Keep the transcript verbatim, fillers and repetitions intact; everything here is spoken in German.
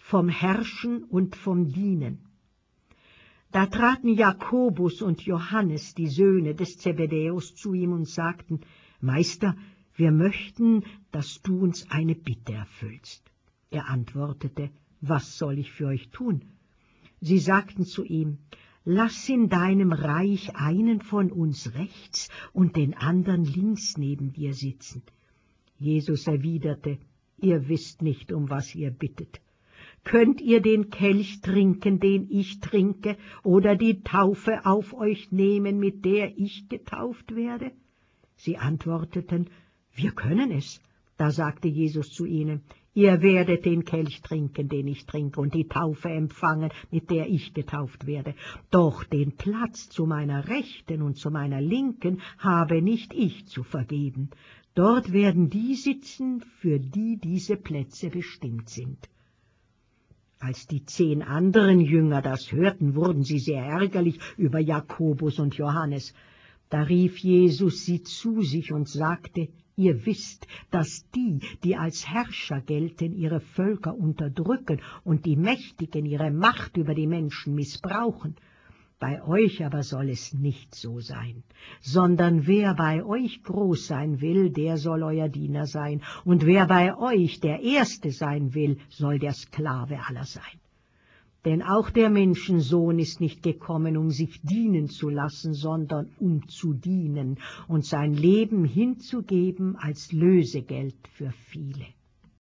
vom Herrschen und vom Dienen. Da traten Jakobus und Johannes, die Söhne des Zebedäus, zu ihm und sagten: Meister, wir möchten, dass du uns eine Bitte erfüllst. Er antwortete: Was soll ich für euch tun? Sie sagten zu ihm: Lass in deinem Reich einen von uns rechts und den anderen links neben dir sitzen. Jesus erwiderte: Ihr wisst nicht, um was ihr bittet. Könnt ihr den Kelch trinken, den ich trinke, oder die Taufe auf euch nehmen, mit der ich getauft werde? Sie antworteten: Wir können es. Da sagte Jesus zu ihnen: Ihr werdet den Kelch trinken, den ich trinke, und die Taufe empfangen, mit der ich getauft werde. Doch den Platz zu meiner Rechten und zu meiner Linken habe nicht ich zu vergeben. Dort werden die sitzen, für die diese Plätze bestimmt sind. Als die zehn anderen Jünger das hörten, wurden sie sehr ärgerlich über Jakobus und Johannes. Da rief Jesus sie zu sich und sagte: Ihr wisst, dass die, die als Herrscher gelten, ihre Völker unterdrücken und die Mächtigen ihre Macht über die Menschen missbrauchen. Bei euch aber soll es nicht so sein, sondern wer bei euch groß sein will, der soll euer Diener sein, und wer bei euch der Erste sein will, soll der Sklave aller sein. Denn auch der Menschensohn ist nicht gekommen, um sich dienen zu lassen, sondern um zu dienen und sein Leben hinzugeben als Lösegeld für viele.